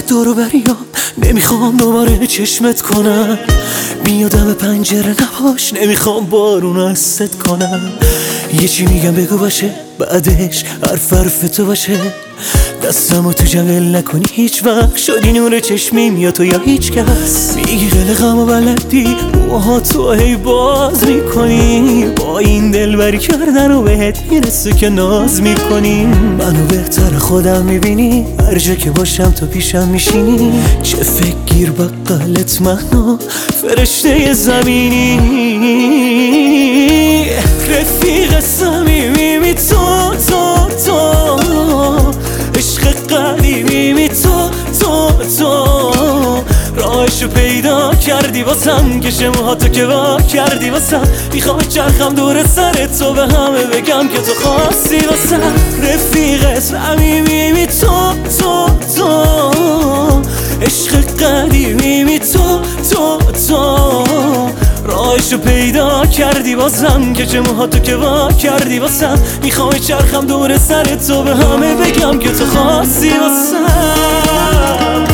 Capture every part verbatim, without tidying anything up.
دورو بریام نمیخوام دوباره چشمت کنم، میادم پنجره نباش نمیخوام بارون از ست کنم. یه چی میگم بگو باشه بعدش حرف حرف تو باشه، دستمو تو جمل نکنی هیچ وقت شدی نور چشمیم یا تو یا هیچ کس. میگی قلقم و بلدی موها تو هی باز میکنی، با این دل بری کردن و بهت میرسه که ناز میکنی. منو بهتر خودم میبینی هر جا که باشم تو پیشم میشینی، چه فکر گیر بقلت منو فرشته زمینی. رفیق صمیمی تو تو تو، عشق قدیمی تو تو تو، راهشو پیدا کردی واسم که شموهاتو که وا کردی واسم. میخوام چرخم دور سر تو به همه بگم که تو خواستی واسم. رفیق صمیمی تو تو تو، عشق قدیمی تو تو تو، راهشو پیدا کردی واسم که شموهاتو که وا کردی واسم. میخوام چرخم دور سر تو به همه بگم که تو خواستی واسم.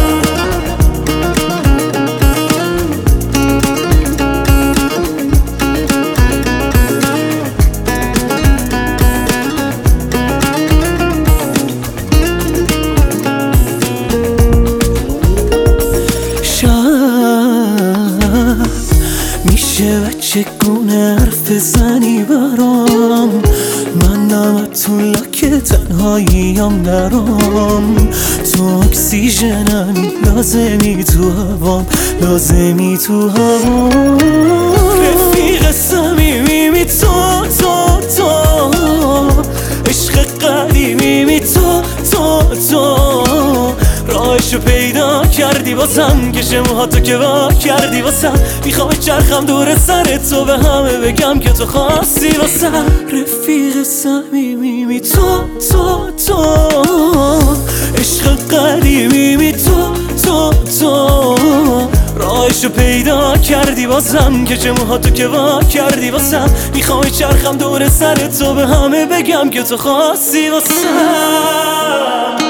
میشه بچه گونه حرف زنی برام، من نمتون لکه تنهاییم درام. تو اکسیژنمی لازمی تو هوام، لازمی تو هوام. رفیق صمیمی تو تو تو، عشق قدیمی تو تو تو، راهشو پیدا کردی واسم که شموهاتو که وا کردی واسم. میخوام چرخم دور سر تو به همه بگم که تو خواستی واسم. رفیق صمیمی تو تو تو، عشق قدیمی تو تو تو، راهشو پیدا کردی واسم که شموهاتو که وا کردی واسم. میخوام چرخم دور سر تو به همه بگم که تو خواستی واسم.